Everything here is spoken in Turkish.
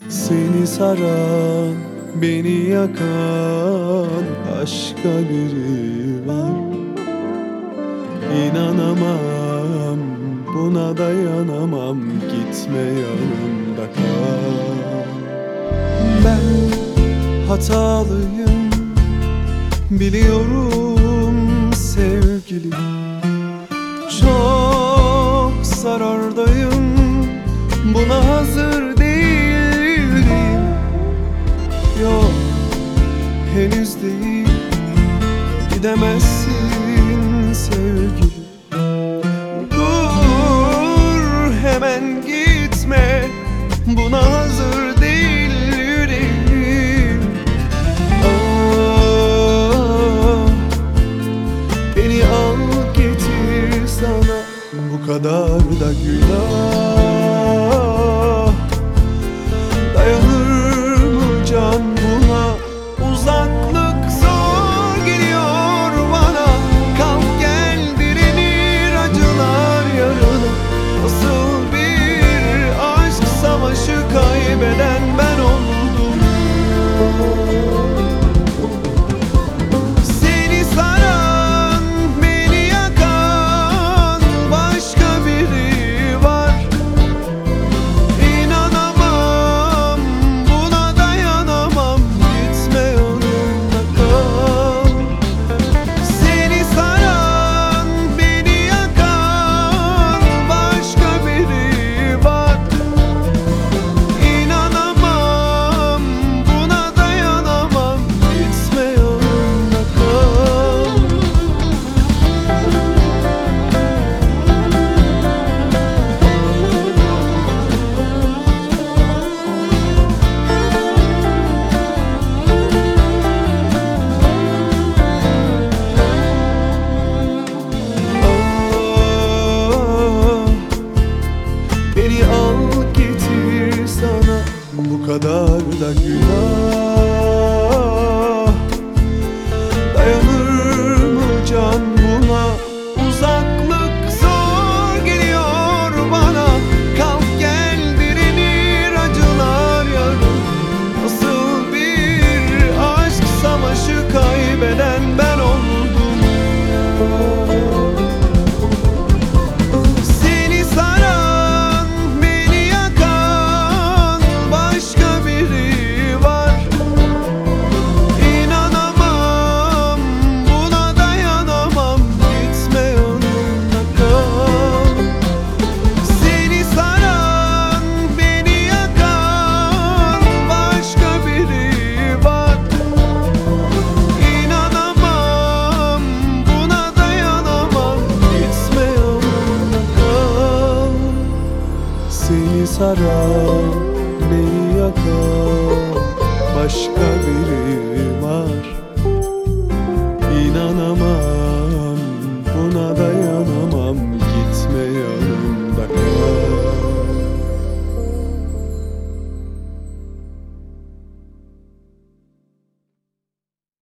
Seni saran, beni yakan başka biri var. İnanamam, buna dayanamam, gitme yanımda kal. Ben hatalıyım, biliyorum sevgilim. Çok zarardayım, buna hazır değilim. Yok, henüz değil, gidemezsin sevgilim. Dur, hemen gitme, buna hazır değil yüreğim. Beni al getir sana, bu kadar da günah. Dayanır mı can buna? Uzaklık zor geliyor bana. Kalk gel, direnir acılar yarına. Nasıl bir aşk savaşı kaybeden ben oldum. Seni saran, beni yakan başka biri var. İnanamam, buna dayanamam, gitme yanımda kal. Seni saran, beni yakan başka biri var. İnanamam, buna dayanamam, gitme yanımda kal. Beni al getir sana, bu kadar da günah. Dayanır mı can buna? Uzaklık zor geliyor bana. Kalk gel, direnir acılar yarın. Nasıl bir aşk savaşı kaybeden ben oldum. Seni saran, beni yakan başka biri var. İnanamam, buna dayanamam, gitme yanımda kal. Seni saran, beni yakan başka biri var. İnanamam, buna dayanamam, gitme yanımda kal. Seni saran, beni yakan başka